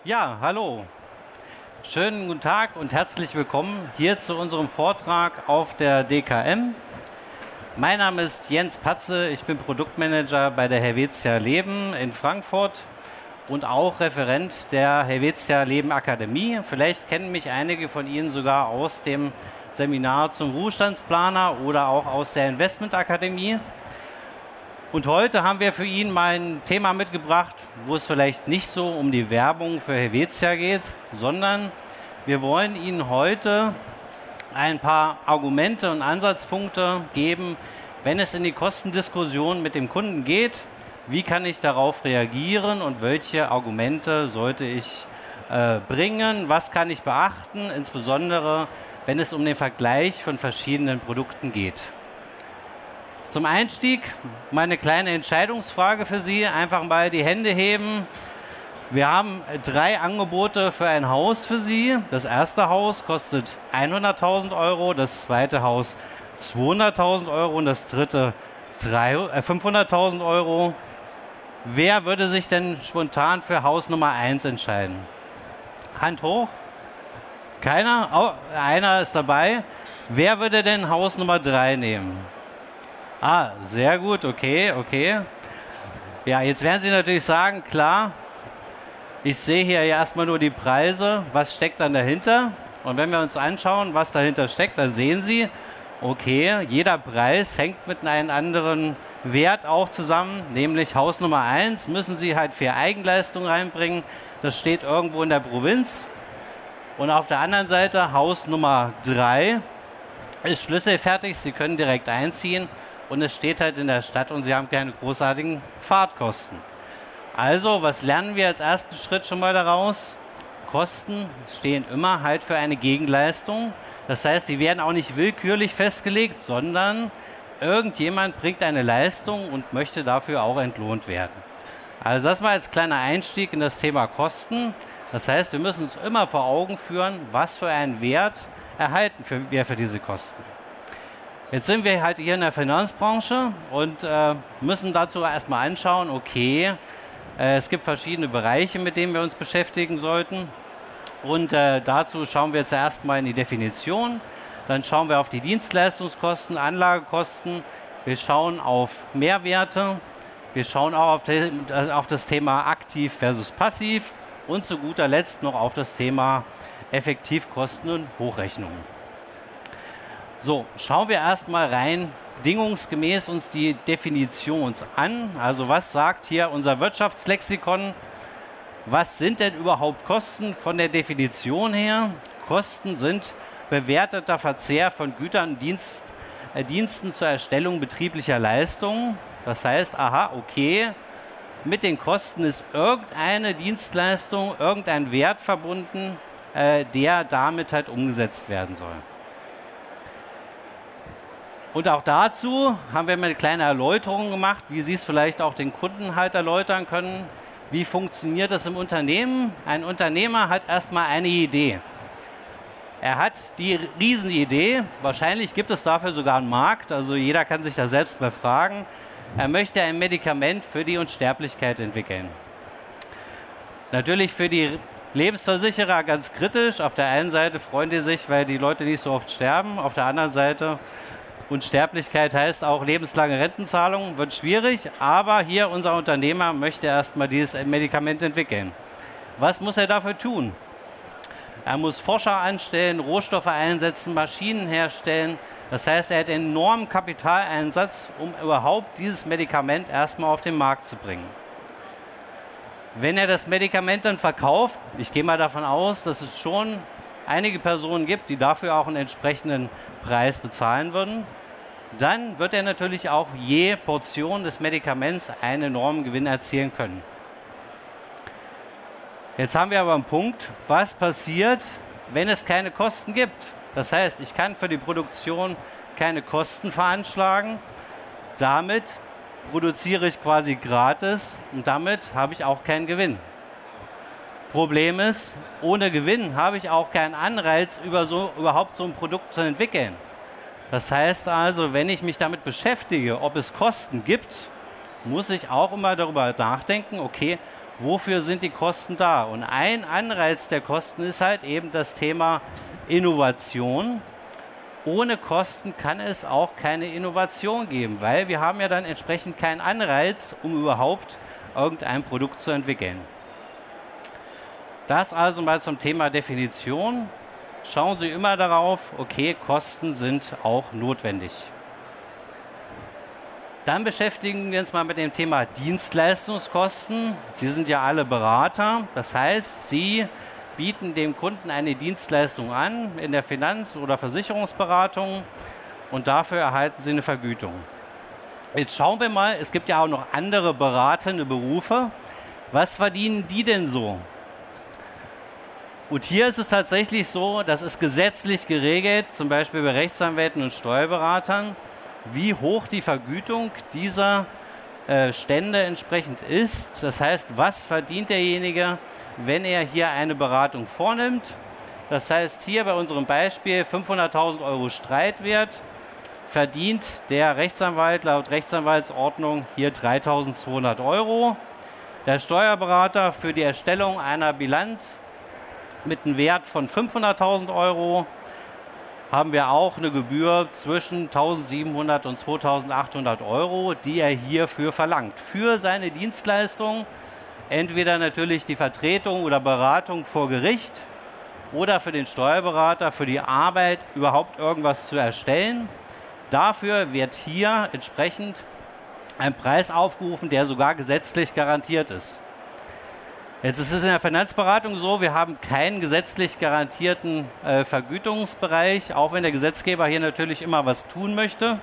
Ja, hallo. Schönen guten Tag und herzlich willkommen hier zu unserem Vortrag auf der DKM. Mein Name ist Jens Patze, ich bin Produktmanager bei der Helvetia Leben in Frankfurt und auch Referent der Helvetia Leben Akademie. Vielleicht kennen mich einige von Ihnen sogar aus dem Seminar zum Ruhestandsplaner oder auch aus der Investmentakademie. Und heute haben wir für ihn mal ein Thema mitgebracht, wo es vielleicht nicht so um die Werbung für Helvetia geht, sondern wir wollen Ihnen heute ein paar Argumente und Ansatzpunkte geben, wenn es in die Kostendiskussion mit dem Kunden geht. Wie kann ich darauf reagieren und welche Argumente sollte ich bringen? Was kann ich beachten, insbesondere wenn es um den Vergleich von verschiedenen Produkten geht? Zum Einstieg meine kleine Entscheidungsfrage für Sie. Einfach mal die Hände heben. Wir haben 3 Angebote für ein Haus für Sie. Das erste Haus kostet 100.000 €, das zweite Haus 200.000 € und das dritte 500.000 €. Wer würde sich denn spontan für Haus Nummer 1 entscheiden? Hand hoch. Keiner? Oh, einer ist dabei. Wer würde denn Haus Nummer 3 nehmen? Ah, sehr gut, okay. Ja, jetzt werden Sie natürlich sagen, klar, ich sehe hier ja erstmal nur die Preise, was steckt dann dahinter? Und wenn wir uns anschauen, was dahinter steckt, dann sehen Sie, okay, jeder Preis hängt mit einem anderen Wert auch zusammen, nämlich Haus Nummer 1 müssen Sie halt 4 Eigenleistungen reinbringen, das steht irgendwo in der Provinz. Und auf der anderen Seite Haus Nummer 3 ist schlüsselfertig, Sie können direkt einziehen. Und es steht halt in der Stadt und Sie haben keine großartigen Fahrtkosten. Also, was lernen wir als ersten Schritt schon mal daraus? Kosten stehen immer halt für eine Gegenleistung. Das heißt, die werden auch nicht willkürlich festgelegt, sondern irgendjemand bringt eine Leistung und möchte dafür auch entlohnt werden. Also das mal als kleiner Einstieg in das Thema Kosten. Das heißt, wir müssen uns immer vor Augen führen, was für einen Wert erhalten wir für diese Kosten. Jetzt sind wir halt hier in der Finanzbranche und müssen dazu erstmal anschauen, okay, es gibt verschiedene Bereiche, mit denen wir uns beschäftigen sollten. Und dazu schauen wir zuerst mal in die Definition, dann schauen wir auf die Dienstleistungskosten, Anlagekosten, wir schauen auf Mehrwerte, wir schauen auch auf das Thema aktiv versus passiv und zu guter Letzt noch auf das Thema Effektivkosten und Hochrechnungen. So, schauen wir erstmal rein bedingungsgemäß uns die Definition an. Also was sagt hier unser Wirtschaftslexikon? Was sind denn überhaupt Kosten von der Definition her? Kosten sind bewerteter Verzehr von Gütern und Diensten zur Erstellung betrieblicher Leistungen. Das heißt, aha, okay, mit den Kosten ist irgendeine Dienstleistung, irgendein Wert verbunden, der damit halt umgesetzt werden soll. Und auch dazu haben wir mal eine kleine Erläuterung gemacht, wie Sie es vielleicht auch den Kunden halt erläutern können. Wie funktioniert das im Unternehmen? Ein Unternehmer hat erstmal eine Idee. Er hat die Riesenidee, wahrscheinlich gibt es dafür sogar einen Markt, also jeder kann sich da selbst befragen. Er möchte ein Medikament für die Unsterblichkeit entwickeln. Natürlich für die Lebensversicherer ganz kritisch. Auf der einen Seite freuen die sich, weil die Leute nicht so oft sterben. Auf der anderen Seite Unsterblichkeit heißt auch lebenslange Rentenzahlung, wird schwierig, aber hier unser Unternehmer möchte erstmal dieses Medikament entwickeln. Was muss er dafür tun? Er muss Forscher anstellen, Rohstoffe einsetzen, Maschinen herstellen. Das heißt, er hat einen enormen Kapitaleinsatz, um überhaupt dieses Medikament erstmal auf den Markt zu bringen. Wenn er das Medikament dann verkauft, ich gehe mal davon aus, dass es schon einige Personen gibt, die dafür auch einen entsprechenden Preis bezahlen würden, dann wird er natürlich auch je Portion des Medikaments einen enormen Gewinn erzielen können. Jetzt haben wir aber einen Punkt, was passiert, wenn es keine Kosten gibt. Das heißt, ich kann für die Produktion keine Kosten veranschlagen, damit produziere ich quasi gratis und damit habe ich auch keinen Gewinn. Problem ist, ohne Gewinn habe ich auch keinen Anreiz, überhaupt so ein Produkt zu entwickeln. Das heißt also, wenn ich mich damit beschäftige, ob es Kosten gibt, muss ich auch immer darüber nachdenken, okay, wofür sind die Kosten da? Und ein Anreiz der Kosten ist halt eben das Thema Innovation. Ohne Kosten kann es auch keine Innovation geben, weil wir haben ja dann entsprechend keinen Anreiz, um überhaupt irgendein Produkt zu entwickeln. Das also mal zum Thema Definition. Schauen Sie immer darauf, okay, Kosten sind auch notwendig. Dann beschäftigen wir uns mal mit dem Thema Dienstleistungskosten. Sie sind ja alle Berater, das heißt, Sie bieten dem Kunden eine Dienstleistung an in der Finanz- oder Versicherungsberatung und dafür erhalten Sie eine Vergütung. Jetzt schauen wir mal, es gibt ja auch noch andere beratende Berufe. Was verdienen die denn so? Und hier ist es tatsächlich so, das ist gesetzlich geregelt, zum Beispiel bei Rechtsanwälten und Steuerberatern, wie hoch die Vergütung dieser Stände entsprechend ist. Das heißt, was verdient derjenige, wenn er hier eine Beratung vornimmt? Das heißt, hier bei unserem Beispiel 500.000 Euro Streitwert verdient der Rechtsanwalt laut Rechtsanwaltsordnung hier 3.200 Euro. Der Steuerberater für die Erstellung einer Bilanz mit einem Wert von 500.000 Euro haben wir auch eine Gebühr zwischen 1.700 und 2.800 Euro, die er hierfür verlangt. Für seine Dienstleistung, entweder natürlich die Vertretung oder Beratung vor Gericht oder für den Steuerberater, für die Arbeit, überhaupt irgendwas zu erstellen. Dafür wird hier entsprechend ein Preis aufgerufen, der sogar gesetzlich garantiert ist. Jetzt ist es in der Finanzberatung so, wir haben keinen gesetzlich garantierten Vergütungsbereich, auch wenn der Gesetzgeber hier natürlich immer was tun möchte.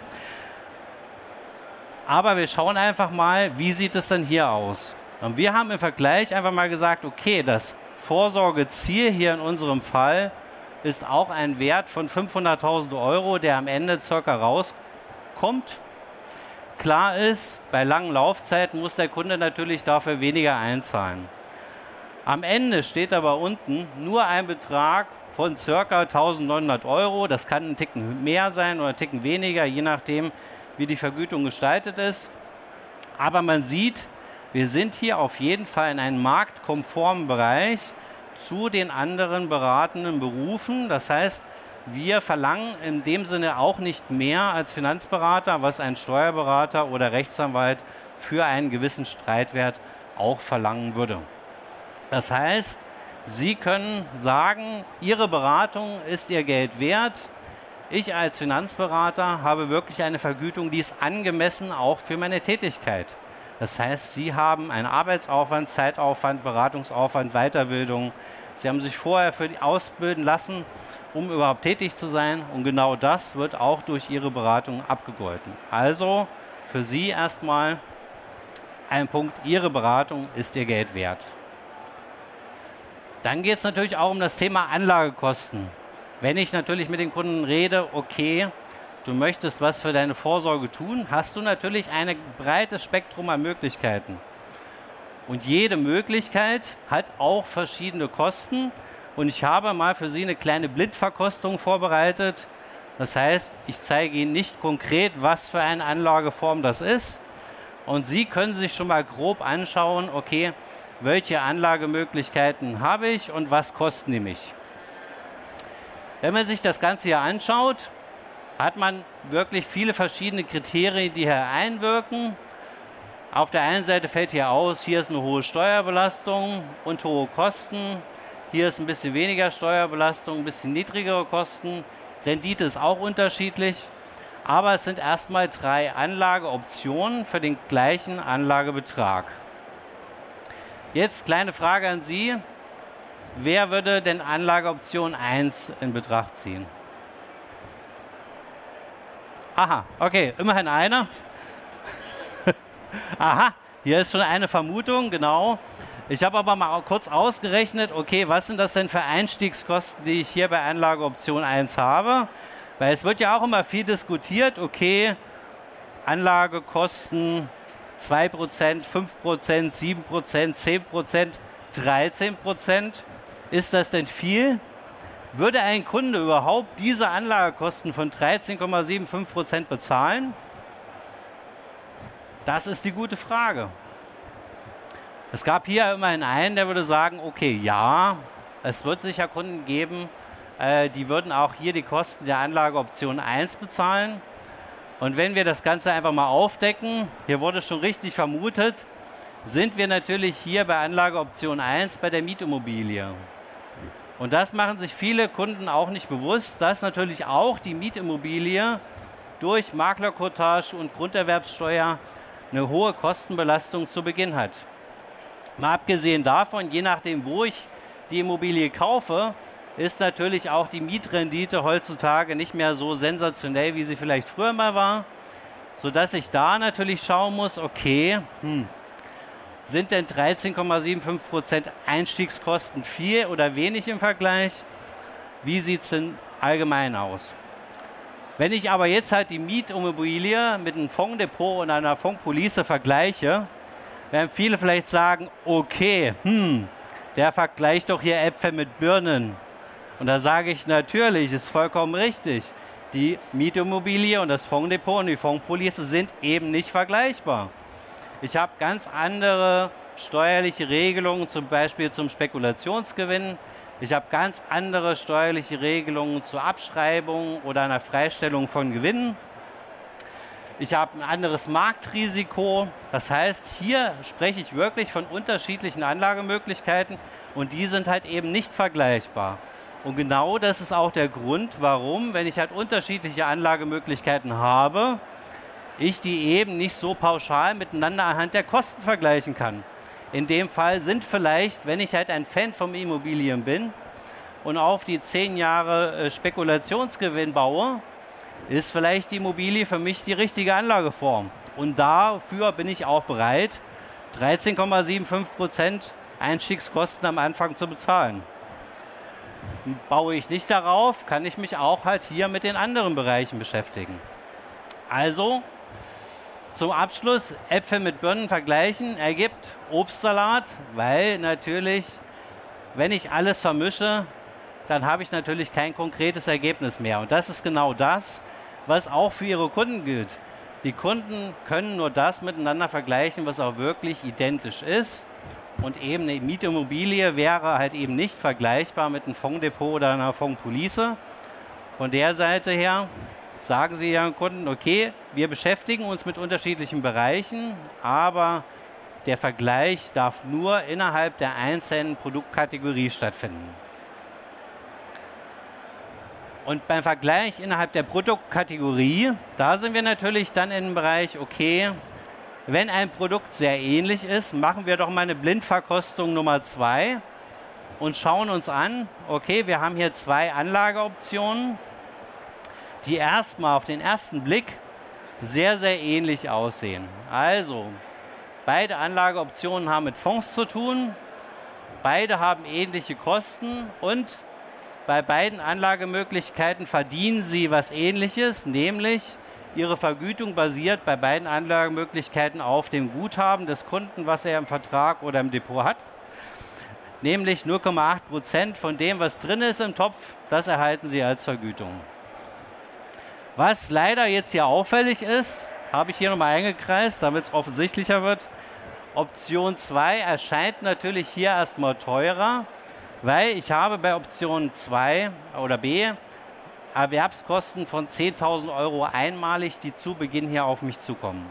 Aber wir schauen einfach mal, wie sieht es denn hier aus? Und wir haben im Vergleich einfach mal gesagt, okay, das Vorsorgeziel hier in unserem Fall ist auch ein Wert von 500.000 Euro, der am Ende circa rauskommt. Klar ist, bei langen Laufzeiten muss der Kunde natürlich dafür weniger einzahlen. Am Ende steht aber unten nur ein Betrag von ca. 1.900 Euro. Das kann ein Ticken mehr sein oder ein Ticken weniger, je nachdem, wie die Vergütung gestaltet ist. Aber man sieht, wir sind hier auf jeden Fall in einem marktkonformen Bereich zu den anderen beratenden Berufen. Das heißt, wir verlangen in dem Sinne auch nicht mehr als Finanzberater, was ein Steuerberater oder Rechtsanwalt für einen gewissen Streitwert auch verlangen würde. Das heißt, Sie können sagen, Ihre Beratung ist Ihr Geld wert. Ich als Finanzberater habe wirklich eine Vergütung, die ist angemessen auch für meine Tätigkeit. Das heißt, Sie haben einen Arbeitsaufwand, Zeitaufwand, Beratungsaufwand, Weiterbildung. Sie haben sich vorher für die ausbilden lassen, um überhaupt tätig zu sein. Und genau das wird auch durch Ihre Beratung abgegolten. Also für Sie erstmal ein Punkt, Ihre Beratung ist Ihr Geld wert. Dann geht es natürlich auch um das Thema Anlagekosten. Wenn ich natürlich mit den Kunden rede, okay, du möchtest was für deine Vorsorge tun, hast du natürlich ein breites Spektrum an Möglichkeiten. Und jede Möglichkeit hat auch verschiedene Kosten. Und ich habe mal für Sie eine kleine Blindverkostung vorbereitet. Das heißt, ich zeige Ihnen nicht konkret, was für eine Anlageform das ist. Und Sie können sich schon mal grob anschauen, okay, welche Anlagemöglichkeiten habe ich und was kosten die mich. Wenn man sich das Ganze hier anschaut, hat man wirklich viele verschiedene Kriterien, die hier einwirken. Auf der einen Seite fällt hier aus, hier ist eine hohe Steuerbelastung und hohe Kosten. Hier ist ein bisschen weniger Steuerbelastung, ein bisschen niedrigere Kosten. Rendite ist auch unterschiedlich. Aber es sind erstmal 3 Anlageoptionen für den gleichen Anlagebetrag. Jetzt kleine Frage an Sie. Wer würde denn Anlageoption 1 in Betracht ziehen? Aha, okay, immerhin einer. Aha, hier ist schon eine Vermutung, genau. Ich habe aber mal kurz ausgerechnet, okay, was sind das denn für Einstiegskosten, die ich hier bei Anlageoption 1 habe? Weil es wird ja auch immer viel diskutiert, okay, Anlagekosten 2%, 5%, 7%, 10%, 13%. Ist das denn viel? Würde ein Kunde überhaupt diese Anlagekosten von 13,75% bezahlen? Das ist die gute Frage. Es gab hier immerhin einen, der würde sagen, okay, ja, es wird sicher Kunden geben, die würden auch hier die Kosten der Anlageoption 1 bezahlen. Und wenn wir das Ganze einfach mal aufdecken, hier wurde schon richtig vermutet, sind wir natürlich hier bei Anlageoption 1 bei der Mietimmobilie. Und das machen sich viele Kunden auch nicht bewusst, dass natürlich auch die Mietimmobilie durch Maklerkotage und Grunderwerbssteuer eine hohe Kostenbelastung zu Beginn hat. Mal abgesehen davon, je nachdem, wo ich die Immobilie kaufe, ist natürlich auch die Mietrendite heutzutage nicht mehr so sensationell, wie sie vielleicht früher mal war, sodass ich da natürlich schauen muss, okay, sind denn 13,75% Einstiegskosten viel oder wenig im Vergleich? Wie sieht es denn allgemein aus? Wenn ich aber jetzt halt die Mietimmobilie mit einem Fondsdepot und einer Fondspolice vergleiche, werden viele vielleicht sagen, okay, der vergleicht doch hier Äpfel mit Birnen. Und da sage ich natürlich, ist vollkommen richtig. Die Mietimmobilie und das Fondsdepot und die Fondspolice sind eben nicht vergleichbar. Ich habe ganz andere steuerliche Regelungen, zum Beispiel zum Spekulationsgewinn. Ich habe ganz andere steuerliche Regelungen zur Abschreibung oder einer Freistellung von Gewinnen. Ich habe ein anderes Marktrisiko. Das heißt, hier spreche ich wirklich von unterschiedlichen Anlagemöglichkeiten und die sind halt eben nicht vergleichbar. Und genau das ist auch der Grund, warum, wenn ich halt unterschiedliche Anlagemöglichkeiten habe, ich die eben nicht so pauschal miteinander anhand der Kosten vergleichen kann. In dem Fall sind vielleicht, wenn ich halt ein Fan von Immobilien bin und auf die 10 Jahre Spekulationsgewinn baue, ist vielleicht die Immobilie für mich die richtige Anlageform. Und dafür bin ich auch bereit, 13,75% Einstiegskosten am Anfang zu bezahlen. Baue ich nicht darauf, kann ich mich auch halt hier mit den anderen Bereichen beschäftigen. Also, zum Abschluss, Äpfel mit Birnen vergleichen ergibt Obstsalat, weil natürlich, wenn ich alles vermische, dann habe ich natürlich kein konkretes Ergebnis mehr. Und das ist genau das, was auch für Ihre Kunden gilt. Die Kunden können nur das miteinander vergleichen, was auch wirklich identisch ist. Und eben eine Mietimmobilie wäre halt eben nicht vergleichbar mit einem Fondsdepot oder einer Fondspolice. Von der Seite her sagen Sie Ihren Kunden, okay, wir beschäftigen uns mit unterschiedlichen Bereichen, aber der Vergleich darf nur innerhalb der einzelnen Produktkategorie stattfinden. Und beim Vergleich innerhalb der Produktkategorie, da sind wir natürlich dann im Bereich, okay, wenn ein Produkt sehr ähnlich ist, machen wir doch mal eine Blindverkostung Nummer 2 und schauen uns an, okay, wir haben hier 2 Anlageoptionen, die erstmal auf den ersten Blick sehr, sehr ähnlich aussehen. Also, beide Anlageoptionen haben mit Fonds zu tun, beide haben ähnliche Kosten und bei beiden Anlagemöglichkeiten verdienen Sie was Ähnliches, nämlich Ihre Vergütung basiert bei beiden Anlagemöglichkeiten auf dem Guthaben des Kunden, was er im Vertrag oder im Depot hat. Nämlich 0,8% von dem, was drin ist im Topf, das erhalten Sie als Vergütung. Was leider jetzt hier auffällig ist, habe ich hier nochmal eingekreist, damit es offensichtlicher wird. Option 2 erscheint natürlich hier erstmal teurer, weil ich habe bei Option 2 oder B Erwerbskosten von 10.000 € einmalig, die zu Beginn hier auf mich zukommen.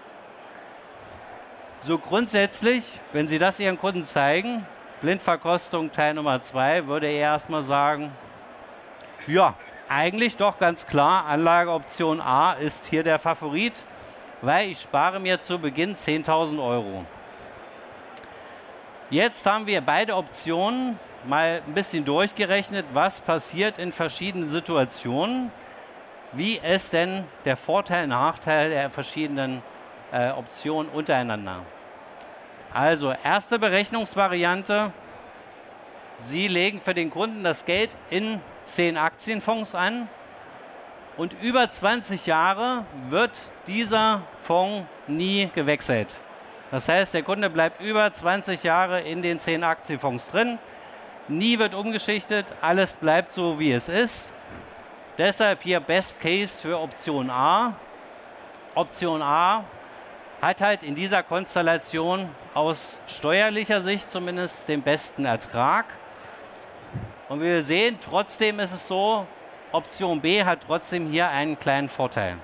So grundsätzlich, wenn Sie das Ihren Kunden zeigen, Blindverkostung Teil Nummer 2, würde er erstmal sagen, ja, eigentlich doch ganz klar, Anlageoption A ist hier der Favorit, weil ich spare mir zu Beginn 10.000 €. Jetzt haben wir beide Optionen mal ein bisschen durchgerechnet, was passiert in verschiedenen Situationen, wie ist denn der Vorteil, Nachteil der verschiedenen Optionen untereinander. Also erste Berechnungsvariante, Sie legen für den Kunden das Geld in 10 Aktienfonds an und über 20 Jahre wird dieser Fonds nie gewechselt. Das heißt, der Kunde bleibt über 20 Jahre in den 10 Aktienfonds drin. Nie wird umgeschichtet, alles bleibt so, wie es ist. Deshalb hier Best Case für Option A. Option A hat halt in dieser Konstellation aus steuerlicher Sicht zumindest den besten Ertrag. Und wie wir sehen, trotzdem ist es so, Option B hat trotzdem hier einen kleinen Vorteil.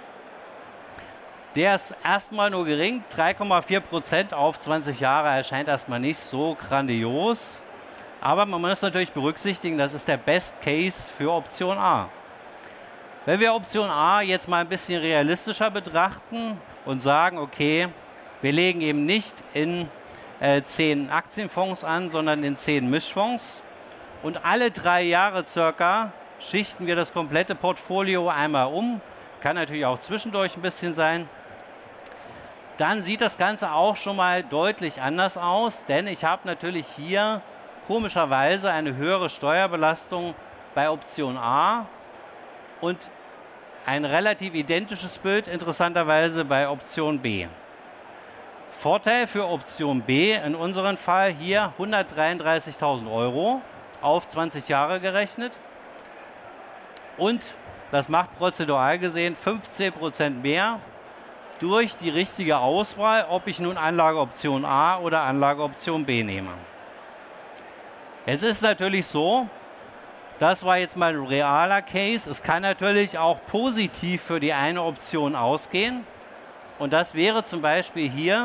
Der ist erstmal nur gering, 3,4% auf 20 Jahre erscheint erstmal nicht so grandios. Aber man muss natürlich berücksichtigen, das ist der Best Case für Option A. Wenn wir Option A jetzt mal ein bisschen realistischer betrachten und sagen, okay, wir legen eben nicht in 10 Aktienfonds an, sondern in 10 Mischfonds. Und alle 3 Jahre circa schichten wir das komplette Portfolio einmal um. Kann natürlich auch zwischendurch ein bisschen sein. Dann sieht das Ganze auch schon mal deutlich anders aus, denn ich habe natürlich hier komischerweise eine höhere Steuerbelastung bei Option A und ein relativ identisches Bild interessanterweise bei Option B. Vorteil für Option B in unserem Fall hier 133.000 € auf 20 Jahre gerechnet und das macht prozedural gesehen 15% mehr durch die richtige Auswahl, ob ich nun Anlageoption A oder Anlageoption B nehme. Jetzt ist es natürlich so, das war jetzt mal ein realer Case, es kann natürlich auch positiv für die eine Option ausgehen und das wäre zum Beispiel hier,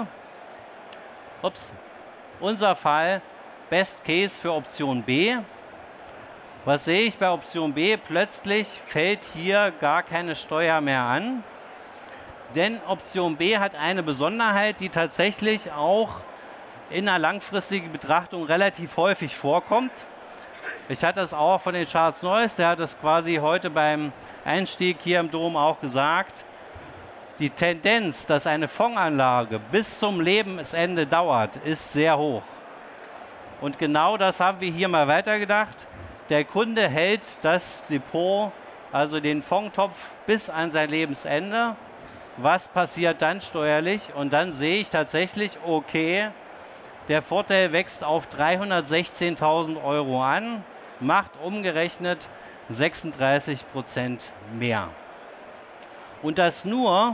unser Fall, Best Case für Option B. Was sehe ich bei Option B? Plötzlich fällt hier gar keine Steuer mehr an. Denn Option B hat eine Besonderheit, die tatsächlich auch in einer langfristigen Betrachtung relativ häufig vorkommt. Ich hatte es auch von den Charles Neuss, der hat es quasi heute beim Einstieg hier im Dom auch gesagt. Die Tendenz, dass eine Fondsanlage bis zum Lebensende dauert, ist sehr hoch. Und genau das haben wir hier mal weitergedacht. Der Kunde hält das Depot, also den Fondtopf, bis an sein Lebensende. Was passiert dann steuerlich? Und dann sehe ich tatsächlich, okay, der Vorteil wächst auf 316.000 € an, macht umgerechnet 36% mehr. Und das nur,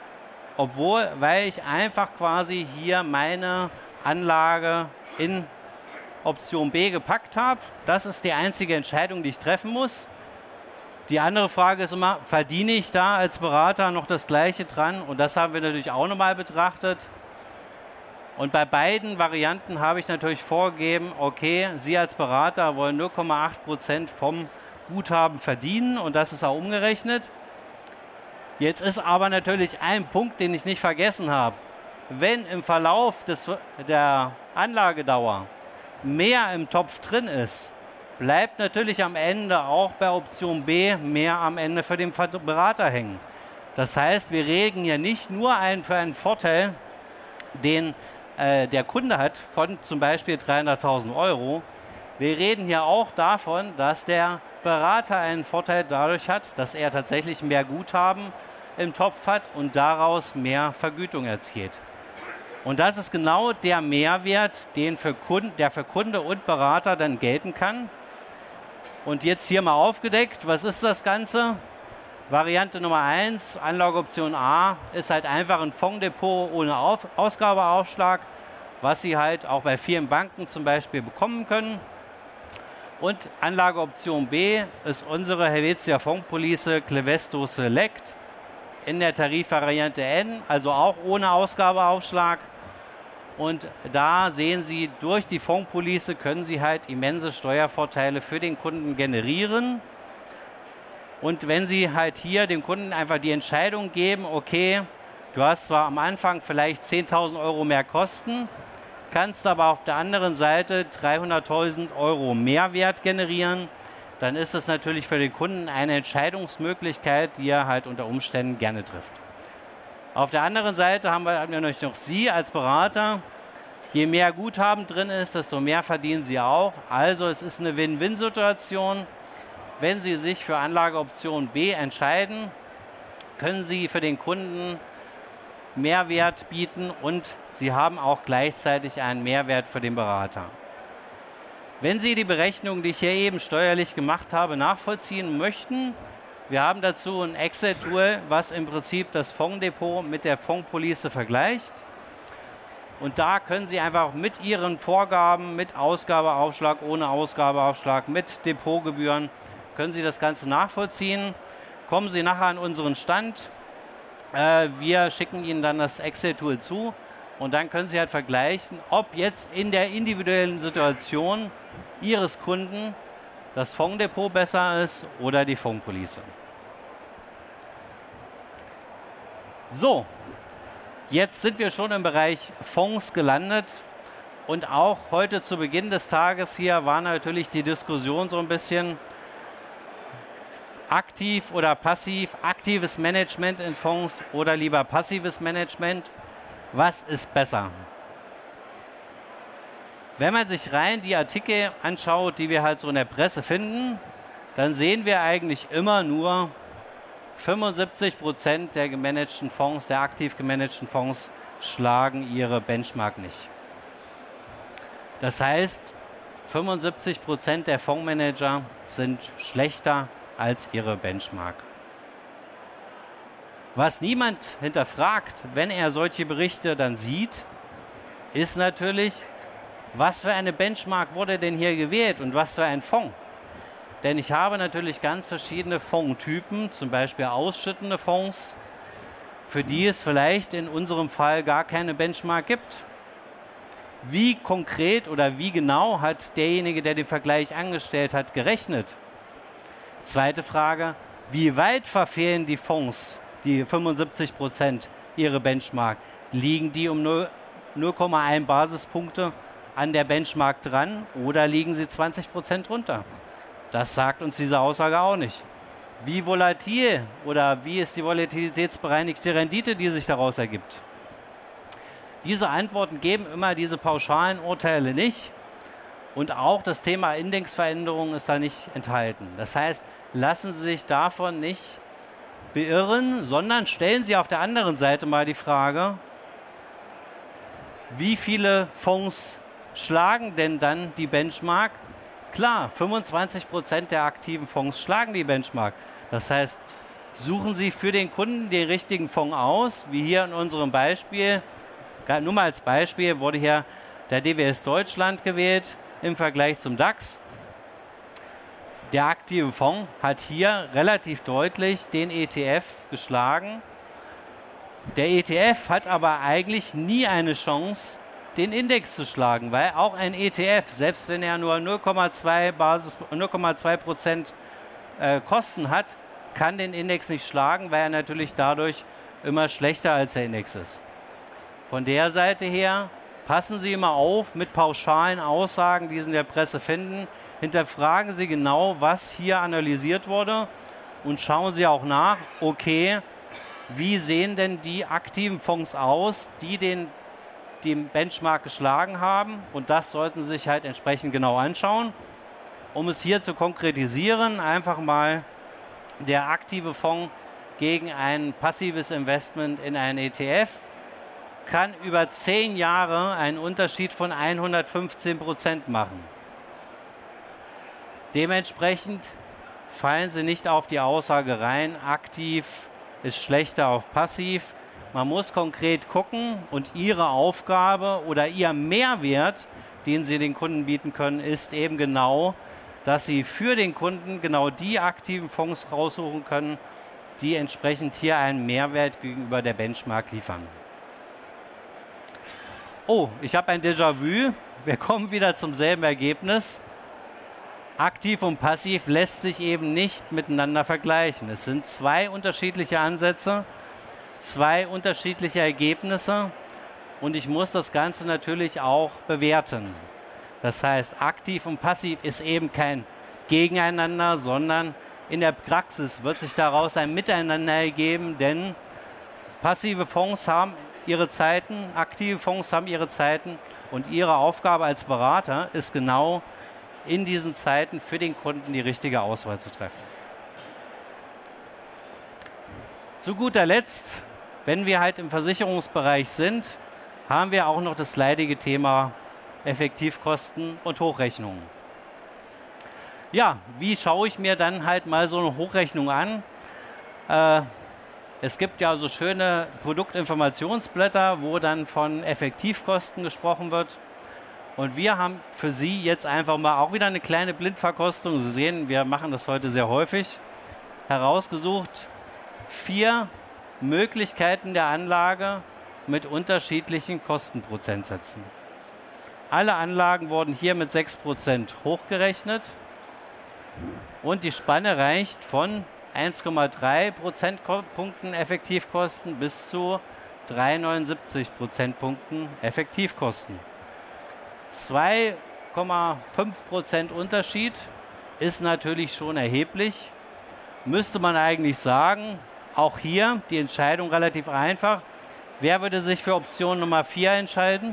weil ich einfach quasi hier meine Anlage in Option B gepackt habe. Das ist die einzige Entscheidung, die ich treffen muss. Die andere Frage ist immer, verdiene ich da als Berater noch das Gleiche dran? Und das haben wir natürlich auch nochmal betrachtet. Und bei beiden Varianten habe ich natürlich vorgegeben, okay, Sie als Berater wollen 0,8% vom Guthaben verdienen und das ist auch umgerechnet. Jetzt ist aber natürlich ein Punkt, den ich nicht vergessen habe. Wenn im Verlauf der Anlagedauer mehr im Topf drin ist, bleibt natürlich am Ende auch bei Option B mehr am Ende für den Berater hängen. Das heißt, wir reden hier nicht nur für einen Vorteil, den der Kunde hat von zum Beispiel 300.000 €. Wir reden hier auch davon, dass der Berater einen Vorteil dadurch hat, dass er tatsächlich mehr Guthaben im Topf hat und daraus mehr Vergütung erzielt. Und das ist genau der Mehrwert, der für Kunde und Berater dann gelten kann. Und jetzt hier mal aufgedeckt, was ist das Ganze? Variante Nummer 1, Anlageoption A, ist halt einfach ein Fondsdepot ohne Ausgabeaufschlag, was Sie halt auch bei vielen Banken zum Beispiel bekommen können. Und Anlageoption B ist unsere Helvetia Fondspolice Clevesto Select in der Tarifvariante N, also auch ohne Ausgabeaufschlag. Und da sehen Sie, durch die Fondspolice können Sie halt immense Steuervorteile für den Kunden generieren. Und wenn Sie halt hier dem Kunden einfach die Entscheidung geben, okay, du hast zwar am Anfang vielleicht 10.000 € mehr Kosten, kannst aber auf der anderen Seite 300.000 € Mehrwert generieren, dann ist es natürlich für den Kunden eine Entscheidungsmöglichkeit, die er halt unter Umständen gerne trifft. Auf der anderen Seite haben wir natürlich noch Sie als Berater. Je mehr Guthaben drin ist, desto mehr verdienen Sie auch. Also es ist eine Win-Win-Situation. Wenn Sie sich für Anlageoption B entscheiden, können Sie für den Kunden Mehrwert bieten und Sie haben auch gleichzeitig einen Mehrwert für den Berater. Wenn Sie die Berechnung, die ich hier eben steuerlich gemacht habe, nachvollziehen möchten, Wir haben dazu ein Excel-Tool, was im Prinzip das Fondsdepot mit der Fondspolice vergleicht. Und da können Sie einfach mit Ihren Vorgaben, mit Ausgabeaufschlag, ohne Ausgabeaufschlag, mit Depotgebühren, können Sie das Ganze nachvollziehen. Kommen Sie nachher an unseren Stand. Wir schicken Ihnen dann das Excel-Tool zu und dann können Sie halt vergleichen, ob jetzt in der individuellen Situation Ihres Kunden das Fondsdepot besser ist oder die Fondspolice. So, jetzt sind wir schon im Bereich Fonds gelandet und auch heute zu Beginn des Tages hier war natürlich die Diskussion so ein bisschen aktiv oder passiv, aktives Management in Fonds oder lieber passives Management. Was ist besser? Wenn man sich rein die Artikel anschaut, die wir halt so in der Presse finden, dann sehen wir eigentlich immer nur 75% der gemanagten Fonds, der aktiv gemanagten Fonds, schlagen ihre Benchmark nicht. Das heißt, 75% der Fondsmanager sind schlechter als ihre Benchmark. Was niemand hinterfragt, wenn er solche Berichte dann sieht, ist natürlich, was für eine Benchmark wurde denn hier gewählt und was für ein Fonds? Denn ich habe natürlich ganz verschiedene Fondstypen, zum Beispiel ausschüttende Fonds, für die es vielleicht in unserem Fall gar keine Benchmark gibt. Wie konkret oder wie genau hat derjenige, der den Vergleich angestellt hat, gerechnet? Zweite Frage, wie weit verfehlen die Fonds, die 75% ihre Benchmark? Liegen die um 0,1 Basispunkte an der Benchmark dran oder liegen sie 20% runter? Das sagt uns diese Aussage auch nicht. Wie volatil oder wie ist die volatilitätsbereinigte Rendite, die sich daraus ergibt? Diese Antworten geben immer diese pauschalen Urteile nicht und auch das Thema Indexveränderung ist da nicht enthalten. Das heißt, lassen Sie sich davon nicht beirren, sondern stellen Sie auf der anderen Seite mal die Frage, wie viele Fonds schlagen denn dann die Benchmark? Klar, 25% der aktiven Fonds schlagen die Benchmark. Das heißt, suchen Sie für den Kunden den richtigen Fonds aus, wie hier in unserem Beispiel. Nur mal als Beispiel wurde hier der DWS Deutschland gewählt im Vergleich zum DAX. Der aktive Fonds hat hier relativ deutlich den ETF geschlagen. Der ETF hat aber eigentlich nie eine Chance, den Index zu schlagen, weil auch ein ETF, selbst wenn er nur 0,2% Kosten hat, kann den Index nicht schlagen, weil er natürlich dadurch immer schlechter als der Index ist. Von der Seite her passen Sie immer auf mit pauschalen Aussagen, die Sie in der Presse finden. Hinterfragen Sie genau, was hier analysiert wurde und schauen Sie auch nach, okay, wie sehen denn die aktiven Fonds aus, die den Benchmark geschlagen haben, und das sollten Sie sich halt entsprechend genau anschauen. Um es hier zu konkretisieren, einfach mal der aktive Fonds gegen ein passives Investment in einen ETF kann über 10 Jahre einen Unterschied von 115% machen. Dementsprechend fallen Sie nicht auf die Aussage rein, aktiv ist schlechter auf passiv. Man muss konkret gucken und Ihre Aufgabe oder Ihr Mehrwert, den Sie den Kunden bieten können, ist eben genau, dass Sie für den Kunden genau die aktiven Fonds raussuchen können, die entsprechend hier einen Mehrwert gegenüber der Benchmark liefern. Oh, ich habe ein Déjà-vu. Wir kommen wieder zum selben Ergebnis. Aktiv und passiv lässt sich eben nicht miteinander vergleichen. Es sind zwei unterschiedliche Ansätze, zwei unterschiedliche Ergebnisse und ich muss das Ganze natürlich auch bewerten. Das heißt, aktiv und passiv ist eben kein Gegeneinander, sondern in der Praxis wird sich daraus ein Miteinander ergeben, denn passive Fonds haben ihre Zeiten, aktive Fonds haben ihre Zeiten und Ihre Aufgabe als Berater ist genau in diesen Zeiten für den Kunden die richtige Auswahl zu treffen. Zu guter Letzt, wenn wir halt im Versicherungsbereich sind, haben wir auch noch das leidige Thema Effektivkosten und Hochrechnungen. Ja, wie schaue ich mir dann halt mal so eine Hochrechnung an? Es gibt ja so schöne Produktinformationsblätter, wo dann von Effektivkosten gesprochen wird. Und wir haben für Sie jetzt einfach mal auch wieder eine kleine Blindverkostung. Sie sehen, wir machen das heute sehr häufig. Herausgesucht 4 Möglichkeiten der Anlage mit unterschiedlichen Kostenprozentsätzen. Alle Anlagen wurden hier mit 6% hochgerechnet und die Spanne reicht von 1,3 Prozentpunkten Effektivkosten bis zu 3,79 Prozentpunkten Effektivkosten. 2,5% Unterschied ist natürlich schon erheblich. Müsste man eigentlich sagen, auch hier die Entscheidung relativ einfach. Wer würde sich für Option Nummer 4 entscheiden?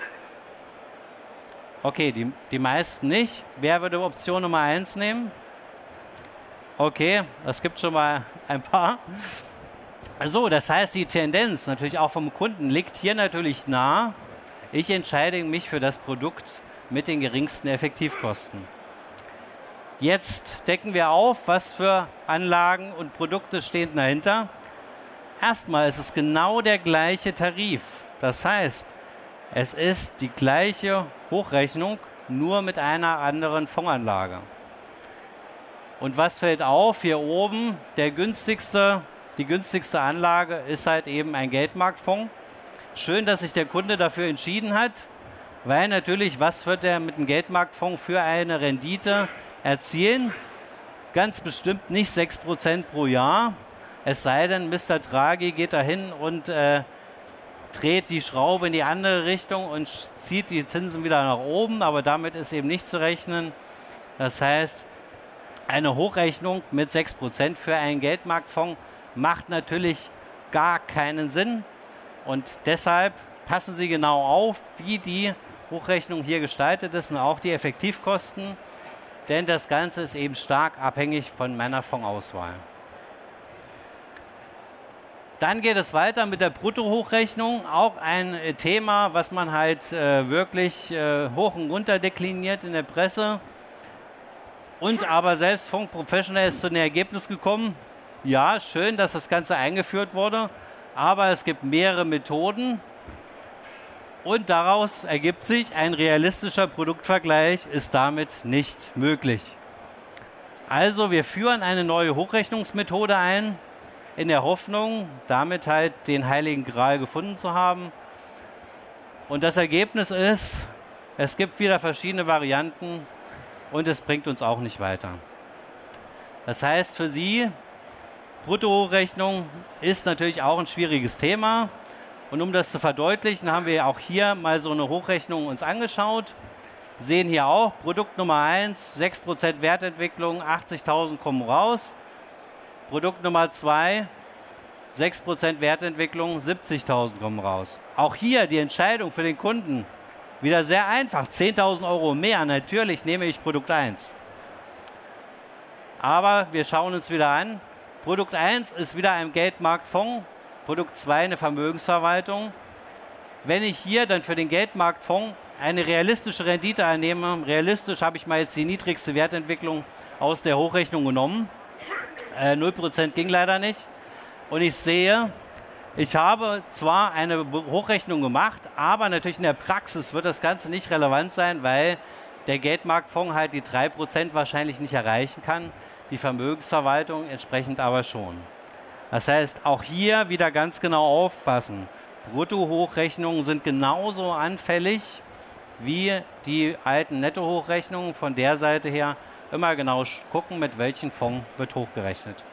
Okay, die meisten nicht. Wer würde Option Nummer 1 nehmen? Okay, das gibt schon mal ein paar. So, das heißt, die Tendenz natürlich auch vom Kunden liegt hier natürlich nah. Ich entscheide mich für das Produkt mit den geringsten Effektivkosten. Jetzt decken wir auf, was für Anlagen und Produkte stehen dahinter. Erstmal ist es genau der gleiche Tarif. Das heißt, es ist die gleiche Hochrechnung, nur mit einer anderen Fondsanlage. Und was fällt auf? Hier oben, die günstigste Anlage ist halt eben ein Geldmarktfonds. Schön, dass sich der Kunde dafür entschieden hat, weil natürlich, was wird er mit dem Geldmarktfonds für eine Rendite erzielen? Ganz bestimmt nicht 6% pro Jahr, es sei denn, Mr. Draghi geht dahin und dreht die Schraube in die andere Richtung und zieht die Zinsen wieder nach oben, aber damit ist eben nicht zu rechnen. Das heißt, eine Hochrechnung mit 6% für einen Geldmarktfonds macht natürlich gar keinen Sinn. Und deshalb passen Sie genau auf, wie die Hochrechnung hier gestaltet ist und auch die Effektivkosten. Denn das Ganze ist eben stark abhängig von meiner Fondsauswahl. Dann geht es weiter mit der Bruttohochrechnung. Auch ein Thema, was man halt wirklich hoch und runter dekliniert in der Presse. Und aber selbst Fonds Professional ist zu dem Ergebnis gekommen, ja, schön, dass das Ganze eingeführt wurde, aber es gibt mehrere Methoden und daraus ergibt sich, ein realistischer Produktvergleich ist damit nicht möglich. Also wir führen eine neue Hochrechnungsmethode ein, in der Hoffnung, damit halt den Heiligen Gral gefunden zu haben. Und das Ergebnis ist, es gibt wieder verschiedene Varianten, und es bringt uns auch nicht weiter. Das heißt für Sie, Bruttohochrechnung ist natürlich auch ein schwieriges Thema. Und um das zu verdeutlichen, haben wir auch hier mal so eine Hochrechnung uns angeschaut. Sehen hier auch, Produkt Nummer 1, 6% Wertentwicklung, 80.000 kommen raus. Produkt Nummer 2, 6% Wertentwicklung, 70.000 kommen raus. Auch hier die Entscheidung für den Kunden wieder sehr einfach, 10.000 Euro mehr, natürlich nehme ich Produkt 1. Aber wir schauen uns wieder an, Produkt 1 ist wieder ein Geldmarktfonds, Produkt 2 eine Vermögensverwaltung. Wenn ich hier dann für den Geldmarktfonds eine realistische Rendite einnehme, realistisch habe ich mal jetzt die niedrigste Wertentwicklung aus der Hochrechnung genommen, 0% ging leider nicht. Und ich sehe, ich habe zwar eine Hochrechnung gemacht, aber natürlich in der Praxis wird das Ganze nicht relevant sein, weil der Geldmarktfonds halt die 3% wahrscheinlich nicht erreichen kann, die Vermögensverwaltung entsprechend aber schon. Das heißt, auch hier wieder ganz genau aufpassen. Bruttohochrechnungen sind genauso anfällig wie die alten Nettohochrechnungen. Von der Seite her immer genau gucken, mit welchem Fonds wird hochgerechnet.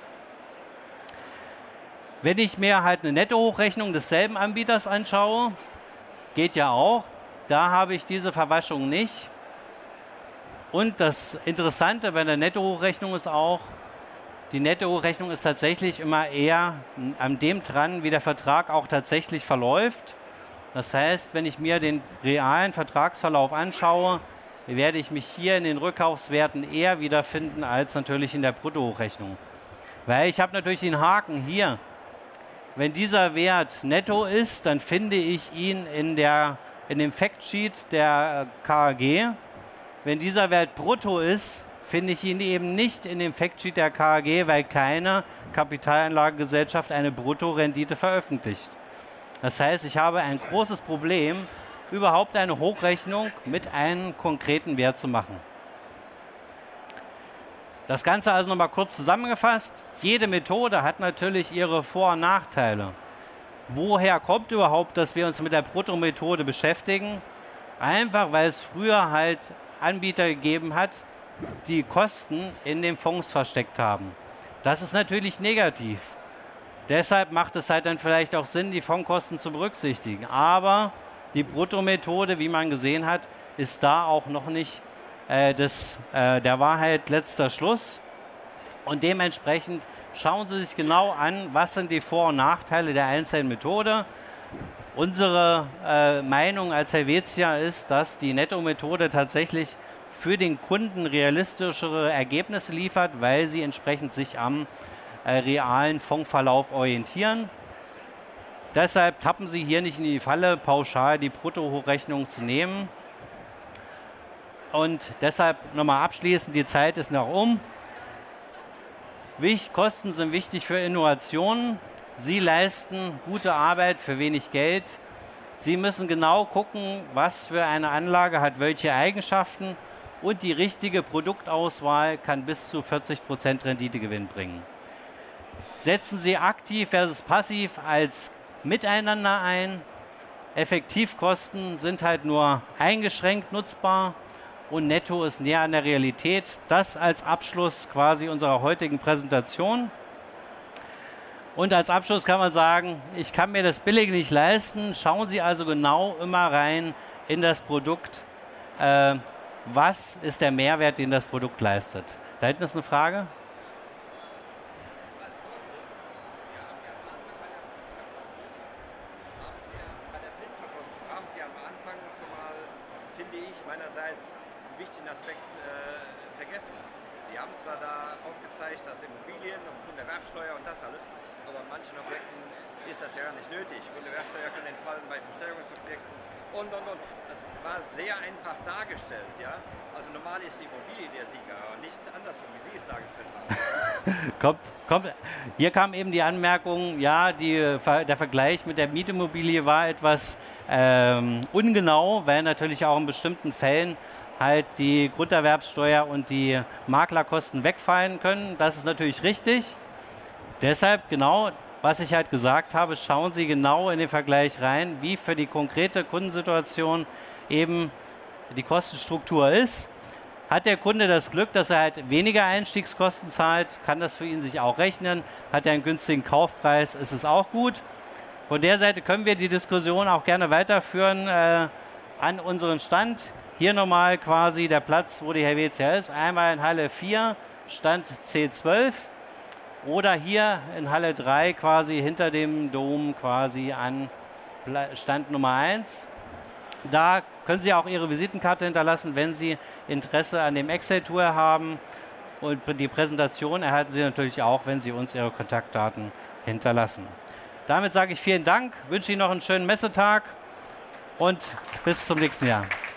Wenn ich mir halt eine Nettohochrechnung desselben Anbieters anschaue, geht ja auch, da habe ich diese Verwaschung nicht. Und das Interessante bei der Nettohochrechnung ist auch, die Nettohochrechnung ist tatsächlich immer eher an dem dran, wie der Vertrag auch tatsächlich verläuft. Das heißt, wenn ich mir den realen Vertragsverlauf anschaue, werde ich mich hier in den Rückkaufswerten eher wiederfinden als natürlich in der Bruttohochrechnung. Weil ich habe natürlich den Haken hier. Wenn dieser Wert netto ist, dann finde ich ihn in dem Factsheet der KAG. Wenn dieser Wert brutto ist, finde ich ihn eben nicht in dem Factsheet der KAG, weil keine Kapitalanlagegesellschaft eine Bruttorendite veröffentlicht. Das heißt, ich habe ein großes Problem, überhaupt eine Hochrechnung mit einem konkreten Wert zu machen. Das Ganze also nochmal kurz zusammengefasst. Jede Methode hat natürlich ihre Vor- und Nachteile. Woher kommt überhaupt, dass wir uns mit der Bruttomethode beschäftigen? Einfach, weil es früher halt Anbieter gegeben hat, die Kosten in den Fonds versteckt haben. Das ist natürlich negativ. Deshalb macht es halt dann vielleicht auch Sinn, die Fondskosten zu berücksichtigen. Aber die Bruttomethode, wie man gesehen hat, ist da auch noch nicht der Wahrheit letzter Schluss. Und dementsprechend schauen Sie sich genau an, was sind die Vor- und Nachteile der einzelnen Methode. Unsere Meinung als Helvetia ist, dass die Netto-Methode tatsächlich für den Kunden realistischere Ergebnisse liefert, weil sie entsprechend sich am realen Fondsverlauf orientieren. Deshalb tappen Sie hier nicht in die Falle, pauschal die Bruttohochrechnung zu nehmen. Und deshalb nochmal abschließend, die Zeit ist noch um. Kosten sind wichtig für Innovationen. Sie leisten gute Arbeit für wenig Geld. Sie müssen genau gucken, was für eine Anlage hat welche Eigenschaften, und die richtige Produktauswahl kann bis zu 40% Renditegewinn bringen. Setzen Sie aktiv versus passiv als Miteinander ein. Effektivkosten sind halt nur eingeschränkt nutzbar und Netto ist näher an der Realität. Das als Abschluss quasi unserer heutigen Präsentation. Und als Abschluss kann man sagen, ich kann mir das billig nicht leisten. Schauen Sie also genau immer rein in das Produkt. Was ist der Mehrwert, den das Produkt leistet? Da hinten ist eine Frage. Haben Sie am Anfang schon mal, finde ich, meinerseits einen wichtigen Aspekt vergessen. Sie haben zwar da aufgezeigt, dass Immobilien und Grunderwerbsteuer und das alles, aber an manchen Objekten ist das ja gar nicht nötig. Grunderwerbsteuer kann entfallen bei Versteigerungsobjekten und. Das war sehr einfach dargestellt. Ja? Also normal ist die Immobilie der Sieger, und nicht andersrum, wie Sie es dargestellt haben. Hier kam eben die Anmerkung, ja, der Vergleich mit der Mietimmobilie war etwas ungenau, weil natürlich auch in bestimmten Fällen halt die Grunderwerbsteuer und die Maklerkosten wegfallen können. Das ist natürlich richtig. Deshalb genau, was ich halt gesagt habe, schauen Sie genau in den Vergleich rein, wie für die konkrete Kundensituation eben die Kostenstruktur ist. Hat der Kunde das Glück, dass er halt weniger Einstiegskosten zahlt, kann das für ihn sich auch rechnen. Hat er einen günstigen Kaufpreis, ist es auch gut. Von der Seite können wir die Diskussion auch gerne weiterführen an unseren Stand. Hier nochmal quasi der Platz, wo die Helvetia ist. Einmal in Halle 4, Stand C12. Oder hier in Halle 3 quasi hinter dem Dom quasi an Stand Nummer 1. Da können Sie auch Ihre Visitenkarte hinterlassen, wenn Sie Interesse an dem Excel-Tour haben. Und die Präsentation erhalten Sie natürlich auch, wenn Sie uns Ihre Kontaktdaten hinterlassen. Damit sage ich vielen Dank, wünsche Ihnen noch einen schönen Messetag und bis zum nächsten Jahr.